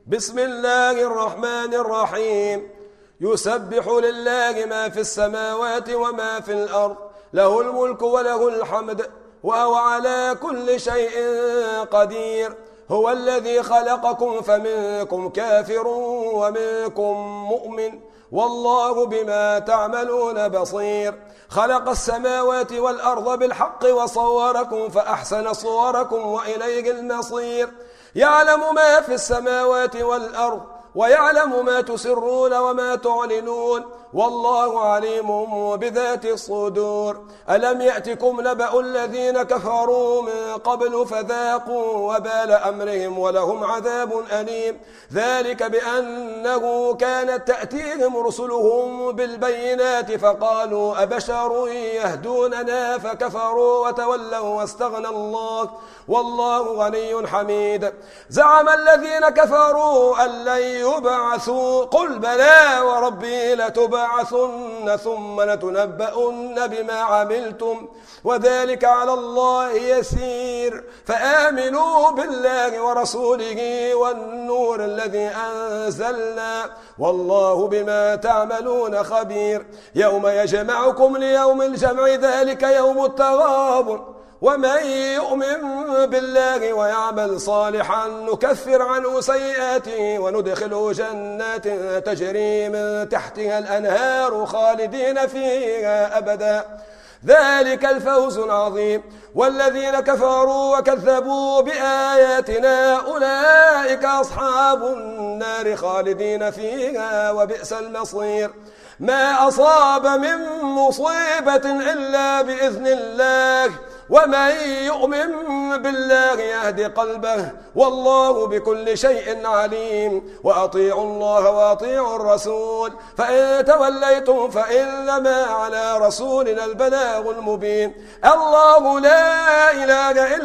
بسم الله الرحمن الرحيم. يسبح لله ما في السماوات وما في الأرض، له الملك وله الحمد وهو على كل شيء قدير. هو الذي خلقكم فمنكم كافر ومنكم مؤمن، والله بما تعملون بصير. خلق السماوات والأرض بالحق وصوركم فأحسن صوركم وإليه المصير. يعلم ما في السماوات والأرض ويعلم ما تسرون وما تعلنون، والله عليم بذات الصدور. ألم يأتكم نبأ الذين كفروا من قبل فذاقوا وبال أمرهم ولهم عذاب أليم. ذلك بأنه كانت تأتيهم رسلهم بالبينات فقالوا أبشر يهدوننا فكفروا وتولوا واستغنى الله، والله غني حميد. زعم الذين كفروا أن لن يبعثوا، قل بلى وربي لتبعثن ثم لتنبؤن بما عملتم وذلك على الله يسير. فآمنوا بالله ورسوله والنور الذي أنزلنا، والله بما تعملون خبير. يوم يجمعكم ليوم الجمع ذلك يوم التغابن، ومن يؤمن بالله ويعمل صالحا نكفر عنه سيئاته وندخله جنات تجري من تحتها الأنهار خالدين فيها أبدا، ذلك الفوز العظيم. والذين كفروا وكذبوا بآياتنا أولئك أصحاب النار خالدين فيها وبئس المصير. ما أصاب من مصيبة إلا بإذن الله، ومن يؤمن بالله يهد قلبه، والله بكل شيء عليم. وأطيعوا الله وأطيعوا الرسول، فإن توليتم فإنما على رسولنا البلاغ المبين. الله لا إله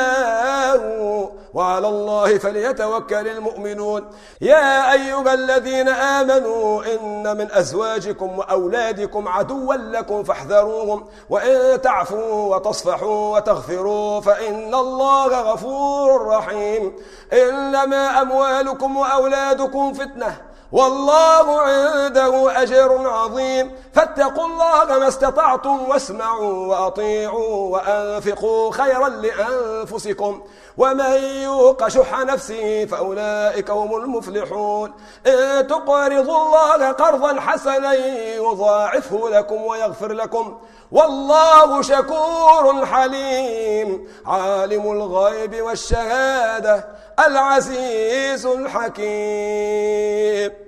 إلا هو، وعلى الله فليتوكل المؤمنون. يا أيها الذين آمنوا إن من أزواجكم وأولادكم عدوا لكم فاحذروهم، وإن تعفوا وتصفحوا وتغفروا فإن الله غفور رحيم. إنما أموالكم وأولادكم فتنة، والله عنده أجر عظيم. فاتقوا الله ما استطعتم واسمعوا وأطيعوا وأنفقوا خيرا لأنفسكم، ومن يوق شح نفسه فأولئك هم المفلحون. إن تقرضوا الله قرضا حسنا يضاعفه لكم ويغفر لكم، والله شكور حليم. عالم الغيب والشهادة العزيز الحكيم.